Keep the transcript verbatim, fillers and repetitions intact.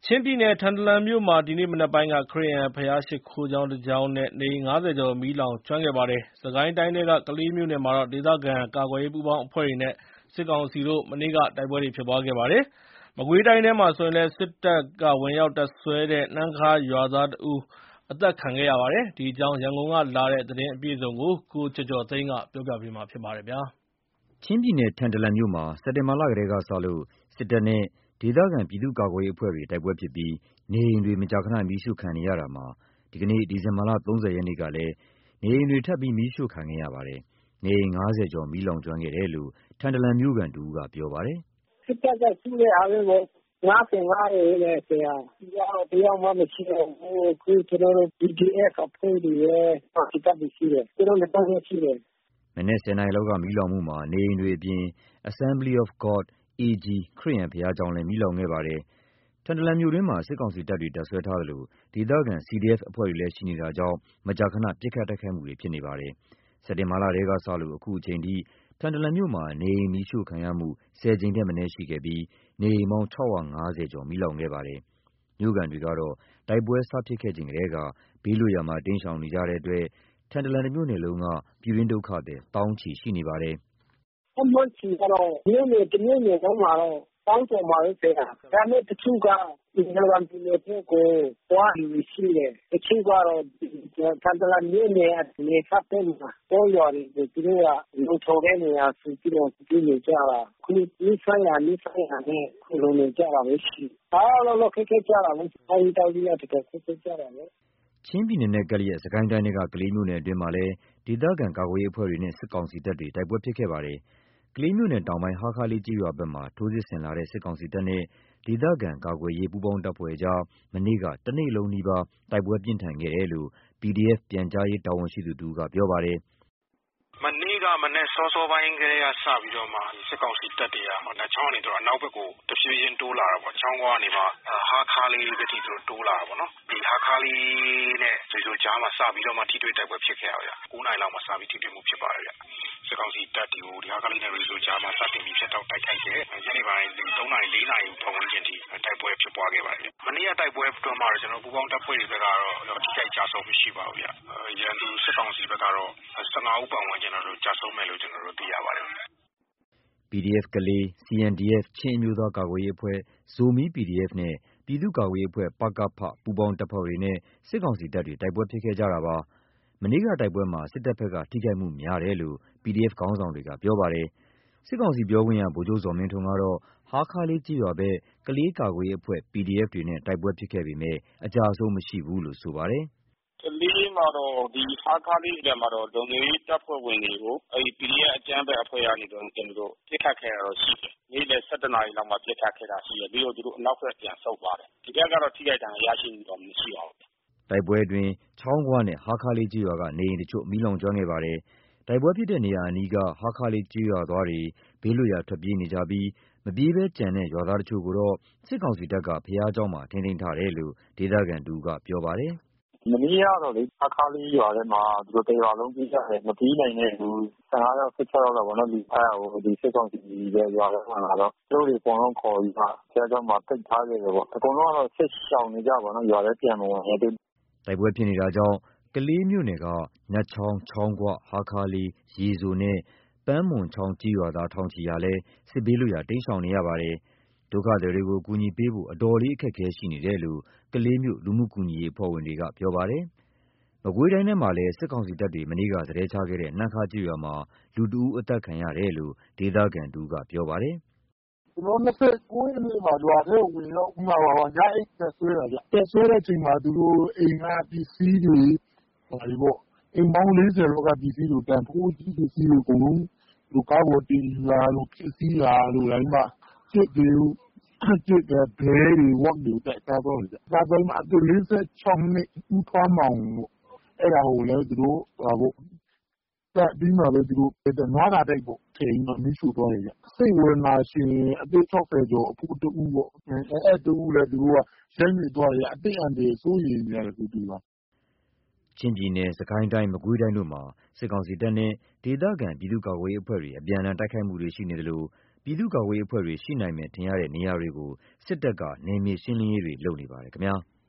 ချင်းပြည်နယ်ထန်တလန်မြို့မှာဒီနေ့မနက်ပိုင်းကခရစ်ယာန်ဘုရားရှိခိုးကျောင်းတစ်ကျောင်းနဲ့နေအိမ်ငါးဆယ်ကျော်မီးလောင်ကျွမ်းခဲ့ပါတယ်။စစ်ကိုင်းတိုင်းထဲကကလေးမြို့နယ်မှာတော့ဒေသခံကာကွယ်ရေးပူးပေါင်းအဖွဲ့တွေနဲ့စစ်ကောင်စီတို့မနေ့ကတိုက်ပွဲတွေဖြစ်ပွားခဲ့ပါတယ်။မကွေးတိုင်းထဲမှာဆိုရင်လည်းစစ်တပ်ကဝင်ရောက်တပ်စွဲတဲ့နှမ်းခါးရွာသားတဦးအသက်ခံခဲ့ရပါတယ်။ဒီအကြောင်းရန်ကုန်ကလာတဲ့သတင်းအပြည့်အစုံကိုကိုကျော်ကျော်သိန်းကပြောပြပေးမှာဖြစ်ပါတယ်ဗျာ။ချင်းပြည်နယ်ထန်တလန်မြို့မှာစက်တင်ဘာလကတည်းကစလို့စစ်တပ်နဲ့ဒေသခံပြည်သူ့ကာကွယ်ရေးအဖွဲ့တွေတိုက်ပွဲဖြစ်ပြီးနေအိမ်တွေမကြာခဏမီးရှို့ခံနေရတာမှာဒီကနေ့ဒီဇင်ဘာလ၃၀ရက်နေ့ကလည်းနေအိမ်တွေထပ်ပြီးမီးရှို့ခံခဲ့ရပါတယ်။နေအိမ်ငါးဆယ်ကျော်မီးလောင်ကျွမ်းခဲ့တယ်လို့ထန်တလန်မြို့ခံတဦးကပြောပါတယ်။စစ်တပ်ကရှိတဲ့အားလုံးကိုငါးဆယ်ငါးရေနဲ့ဆရာဒီကတော့တရားမှမရှိတော့ဘူးခုကျွန်တော်တို့ B D F အဖွဲ့တွေရဲ့စစ်တပ်တွေရှိတယ်ကျွန်တော်လည်းတောင်းရရှိတယ်မနေ့စနေနေ့လောက်ကမီးလောင်မှုမှာနေအိမ်တွေအပြင် Assembly of God A G ခရစ်ယာန်ဘုရားကျောင်းလည်းမီးလောင်ခဲ့ပါတယ်။ထန်တလန်မြို့တွင်းမှာစစ်ကောင်စီတပ်တွေတပ်စွဲထားသလိုဒေသခံ C D F အဖွဲ့တွေလည်းရှိနေတာကြောင့်မကြာခဏပစ်ခတ်တိုက်ခိုက်မှုတွေဖြစ်နေပါတယ်။စက်တင်ဘာလတည်းကစလို့အခုအချိန်ထိထန်တလန်မြို့မှာနေအိမ်မီးရှို့ခံရမှုဆယ်ကြိမ်ထက်မနည်းရှိခဲ့ပြီးနေအိမ်ပေါင်း၆၅၀ကျော်မီးလောင်ခဲ့ပါတယ်။မြို့ခံတွေကတော့တိုက်ပွဲစဖြစ်ခဲ့ချိန်ကတည်းကဘေးလွတ်ရာမှာတိမ်းရှောင်နေကြတဲ့အတွက်ထန်တလန်မြို့နယ်လုံးကပြည်တွင်းဒုက္ခသည်တောင်းချီရှိနေပါတယ်။အမှန်ကြီးကတော့မြို့နယ်တမြို့နယ်ကောင်းမှာတော့တောင်းကြမှာပဲဆရာ။ဒါနဲ့တချို့ကဒီလိုကပြည်နယ်ကိုတွားယူရှိတယ်။တချို့ကတော့ထန်တလန်မြို့နယ်အနေဆက်တဲ့မှာပေါ်ရွာတွေကိုသူတို့ကလုံခြုံတဲ့နေရာစီပြီးတော့ပြည်နေကြတာ။ခုဒီဆိုင်ရာဒီဆိုင်ရာနဲ့လုံနေကြတာပဲရှိ။အားလုံးလုံးခက်ခဲကြတာလည်းအဲဒီတောက်ကြီးကတကယ်ခက်ခဲကြတာလေ။ချင်းပြည်နယ်နဲ့ကပ်လျက်စစ်ကိုင်းတိုင်းကကလေးမြို့နယ်အတွင်းမှာလည်းဒေသခံကာကွယ်ရေးအဖွဲ့တွေနဲ့စစ်ကောင်စီတပ်တွေတိုက်ပွဲဖြစ်ခဲ့ပါတယ်။ကလေးမြို့နယ်တောင်ပိုင်းဟာခါလေးကျေးရွာဘက်မှာထိုးစစ်ဆင်လာတဲ့စစ်ကောင်စီတပ်နဲ့ဒေသခံကာကွယ်ရေးပူးပေါင်းတပ်ဖွဲ့ကြားမနေ့ကတနေ့လုံးနီးပါးတိုက်ပွဲပြင်းထန်ခဲ့တယ်လို့ P D F ပြန်ကြားရေးတာဝန်ရှိသူတဦးကပြောပါတယ်။မနေ့ကမနေ့စောစောပိုင်းကလေးကစပြီးတော့မှစစ်ကောင်စီတပ်တွေကဟိုနှစ်ချောင်းနေတော့အနောက်ဘက်ကိုတဖြည်းဖြည်းတိုးလာတာပေါ့ချောင်းကွာနေမှာဟာခါလေးပဲတိတို့တိုးလာတာပေါ့နော်ဒီဟာခါလေးနဲ့ဆိုဆိုကြားမှာစပြီးတော့မှထိတွေ့တိုက်ပွဲဖြစ်ခဲ့ရဗျ၉နိုင်လောက်မှာစပြီးထိတွေ့မှုဖြစ်ပါတယ်ဗျစစ်ကောင်စီတပ်တွေကိုဒီဟာခါလေးနဲ့ဆိုဆိုကြားမှာစတင်ပြီးဖြစ်တော့တိုက်ခိုက်ခဲ့ညနေပိုင်း၃နိုင်၄နိုင်ပုံဝင်ချင်းထိတိုက်ပွဲဖြစ်ပွားခဲ့ပါတယ်မနေ့ကတိုက်ပွဲအတွင်းမှာတော့ကျွန်တော်ပူပေါင်းတပ်ဖွဲ့တွေဘက်ကတော့ထိခိုက်ကြဆုံးမရှိပါဘူးဗျရန်သူစစ်ကောင်စီဘက်ကတော့၁၅ဦးပုံဝင်ကျွန်တော်တို့ကြာဆုံးမယ်လို့ကျွန်တော်တို့သိရပါတယ် P D F ကလေး C N D F ချင်းအမျိုးသားကာကွယ်ရေးအဖွဲ့ ဇိုမီ P D F နဲ့ပြည်သူ့ကာကွယ်ရေးအဖွဲ့ပကဖပူးပေါင်းတပ်ဖွဲ့တွေနဲ့စစ်ကောင်စီတပ်တွေတိုက်ပွဲဖြစ်ခဲ့ကြတာပါမနေ့ကတိုက်ပွဲမှာစစ်တပ်ဘက်ကထိခိုက်မှုများတယ်လို့ P D F ခေါင်းဆောင်တွေကပြောပါတယ်စစ်ကောင်စီပြောခွင့်ရဗိုလ်ချုပ်ဇော်မင်းထွန်းကတော့ဟာခါလေးကျေးရွာဘက်ကလေးကာကွယ်ရေးအဖွဲ့ P D F တွေနဲ့တိုက်ပွဲဖြစ်ခဲ့ပေမဲ့အကြအဆုံးမရှိဘူးလို့ဆိုပါတယ်ကလေးမှာတော့ဒီဟာခါလေးကမှာတော့လုံခြုံရေးတပ်ဖွဲ့ဝင်တွေကိုအဲဒီ P D F အကြမ်းဖက်အဖွဲ့ကနေတော့ကျွန်တော်တို့ပြစ်ခတ်ခဲ့ရတော့ရှိတယ်။နေ့လယ်၁၁နာရီလောက်မှာပြစ်ခတ်ခဲ့တာရှိတယ်။ပြီးတော့သူတို့အနောက်ဘက်ပြန်ဆုတ်သွားတယ်။ဒီဘက်ကတော့ထိခိုက်ဒဏ်ရာရရှိမှုတော့မရှိပါဘူး။တိုက်ပွဲအတွင်းချောင်းခွနဲ့ဟာခါလေးကျေးရွာကနေအိမ်တချို့မီးလောင်ကျွမ်းခဲ့ပါတယ်။တိုက်ပွဲဖြစ်တဲ့နေရာအနီးကဟာခါလေးကျေးရွာသားတွေဘေးလွတ်ရာထွက်ပြေးနေကြပြီးမပြေးဘဲကြံတဲ့ရွာသားတချို့ကိုတော့စစ်ကောင်စီတပ်ကဘုရားကျောင်းမှာထိန်းသိမ်းထားတယ်လို့ဒေသခံတူကပြောပါတယ်။မနေ့ကတော့လေအခါလေးရွာထဲမှာသူတို့တရားလုံးကြီးကြတယ်မပြီးနိုင်တဲ့လူ၁၅ယောက်၁၆ယောက်လောက်ပေါ့နော်ဒီအဲဟိုဒီစစ်ကောင်စီရဲ့ရွာထဲမှာတော့သူတို့တွေအကုန်လုံးခေါ်ပြီးမှဆရာတော်မှာပိတ်ထားခဲ့တယ်ပေါ့အကုန်လုံးကတော့ဆက်ရှောင်နေကြပါတော့ရွာထဲပြန်မဝင်ရသေးတိုက်ပွဲဖြစ်နေတာကြောင့်ကလေးမြို့နယ်ကနတ်ချောင်းချောင်းကွဟာခါလေးရေစိုနဲ့ပန်းမွန်ချောင်းကြီးရွာသားထောင်ချီရလဲစစ်ဘေးလွတ်ရာတိမ်းရှောင်နေရပါတယ်ဒုက္ခသည်တွေကိုကူညီပေးဖို့အတော်လေးအခက်အခဲရှိနေတယ်လို့ကလေးမြို့လူမှုကူညီရေးအဖွဲ့ဝင်တွေကပြောပါတယ်။မကွေးတိုင်းထဲမှာလည်းစစ်ကောင်စီတပ်တွေမနေ့ကစတဲချခဲ့တဲ့နှမ်းခါးကျေးရွာမှာလူတဦးအသက်ခံရတယ်လို့ဒေသခံတူကပြောပါတယ်။ကျွန်တော်၂၉ရက်နေ့မှာရွာထဲဝင်တော့ဥမာပါညအိတ်ဆက်ဆွဲတာကြဆက်ဆွဲတဲ့ချိန်မှာသူတို့အိမ်ကပစ္စည်းတွေဟာဒီပေါ့အိမ်ပေါင်း၄၀လောက်ကပစ္စည်းတွေတန်ဖိုးကြီးပစ္စည်းတွေအကုန်လုံးလူကားပေါ်တင်လာလို့ပစ္စည်းလာလို့တိုင်းမှာစစ်တွေကျစ်တဲ့ဘဲတွေဝတ်တွေတက်တာတော့ကြ။ဒါပေမဲ့အတူ၄၆နှစ်ဦးထွားမောင်လို့အဲ့ဒါကိုလည်းသူတို့ဟာပေါ့တက်ပြီးမှပဲသူတို့နွားတာတိုက်ပေါ့ချိန်မှမီးရှို့သွားတယ်ကြ။စိတ်ဝေဒနာရှင်အသက်၆၀ကျော်အဖိုးတူပေါ့အဲ့တူလည်းသူတို့ကရိုက်နေသွားတယ်အတိတ်အန်တွေစိုးရိမ်နေရတယ်သူတူပါချင်းပြည်နယ်စကိုင်းတိုင်းမကွေးတိုင်းတို့မှာစစ်ကောင်စီတပ်နဲ့ဒေသခံပြည်သူ့ကာကွယ်ရေးအဖွဲ့တွေအပြန်အလှန်တိုက်ခိုက်မှုတွေရှိနေတယ်လို့ပြည်သူ့ကာကွယ်ရေးအဖွဲ့တွေရှိနိုင်မယ်ထင်ရတဲ့နေရာတွေကို စစ်တပ်ကနယ်မြေရှင်းလင်းရေးတွေလုပ်နေပါတယ်ခင်ဗျား။